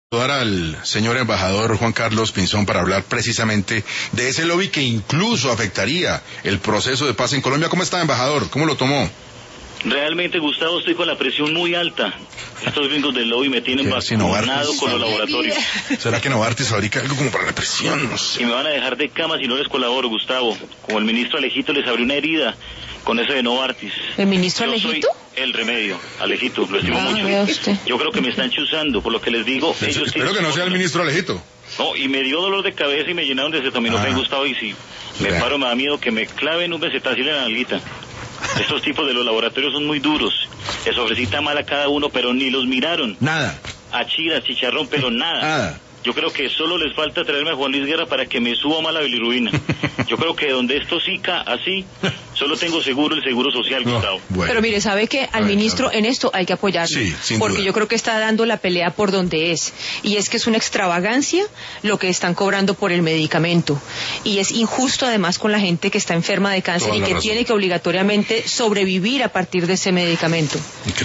Saludar al señor embajador Juan Carlos Pinzón para hablar precisamente de ese lobby que incluso afectaría el proceso de paz en Colombia. ¿Cómo está, embajador? ¿Cómo lo tomó? Realmente, Gustavo, estoy con la presión muy alta. Estos gringos del lobby me tienen vacunado con los laboratorios. ¿Será que Novartis fabrica algo como para la presión? No sé. Y me van a dejar de cama si no les colaboro, Gustavo. Como el ministro Alejito les abrió una herida con eso de Novartis. ¿El ministro Alejito? El remedio, Alejito, lo estimo mucho. Yo creo que me están chuzando, por lo que les digo. Espero que no sea el ministro Alejito. No, y me dio dolor de cabeza y me llenaron de acetaminofén, Gustavo, y si me paro me da miedo que me claven un besetacil en la nalguita. Estos tipos de los laboratorios son muy duros. Les ofrecí tamal a cada uno, pero ni los miraron. Nada. Achiras, chicharrón, pero nada. Nada. Yo creo que solo les falta traerme a Juan Luis Guerra para que me suba más la bilirrubina. Yo creo que donde esto sica así, solo tengo seguro el seguro social, Gustavo. Bueno. Pero mire, ¿sabe que al ministro en esto hay que apoyarlo? Sí, sin porque duda. Yo creo que está dando la pelea por donde es. Y es que es una extravagancia lo que están cobrando por el medicamento. Y es injusto además con la gente que está enferma de cáncer y que tiene que obligatoriamente sobrevivir a partir de ese medicamento.